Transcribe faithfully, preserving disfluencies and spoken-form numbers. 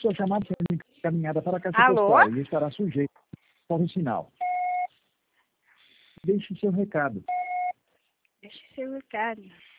Sua chamada será encaminhada para a caixa Alô? postal e estará sujeita por um sinal. Deixe seu recado. Deixe seu recado.